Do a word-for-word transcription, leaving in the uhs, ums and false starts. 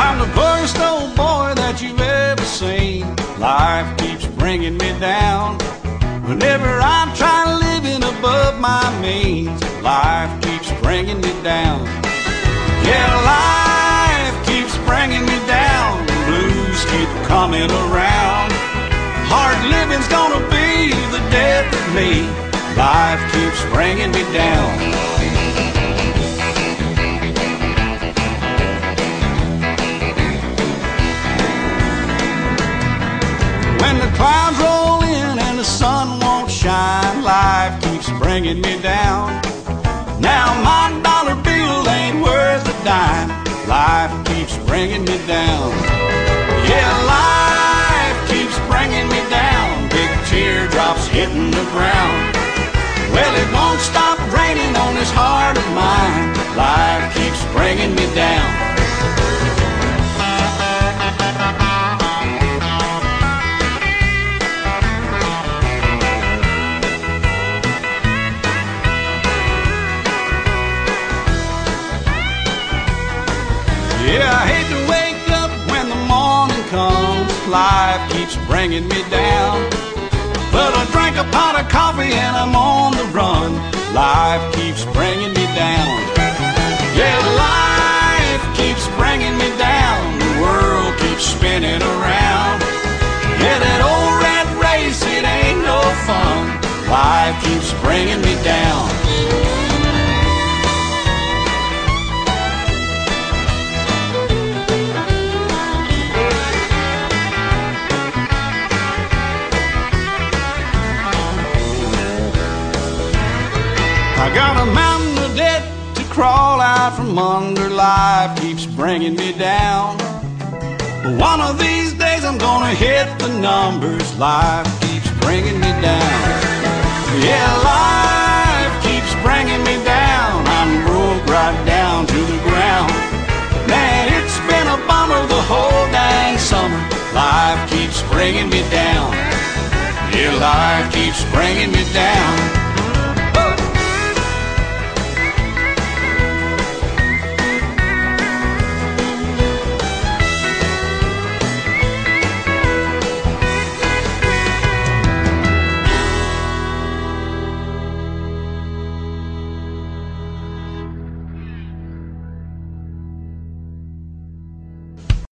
I'm the poorest old boy that you've ever seen. Life keeps bringing me down. Whenever I'm trying living above my means, life keeps bringing me down. Yeah, life keeps bringing me down. The blues keep coming around. Hard living's gonna be the death of me. Life keeps bringing me down. When the clouds roll in and the sun won't shine, life keeps bringing me down. Now my dollar bill ain't worth a dime. Life keeps bringing me down. Yeah, life keeps bringing me down. Big teardrops hitting the ground. Well, it won't stop raining on this heart of mine. Life keeps bringing me down. Yeah, I hate to wake up when the morning comes. Life keeps bringing me down. But I drank a pot of coffee and I'm on the run. Life keeps bringing me down. Yeah, life keeps bringing me down. The world keeps spinning around. Yeah, that old rat race, it ain't no fun. Life keeps bringing me down. I got a mountain of debt to crawl out from under. Life keeps bringing me down. One of these days I'm gonna hit the numbers. Life keeps bringing me down. Yeah, life keeps bringing me down. I'm broke right down to the ground. Man, it's been a bummer the whole dang summer. Life keeps bringing me down. Yeah, life keeps bringing me down.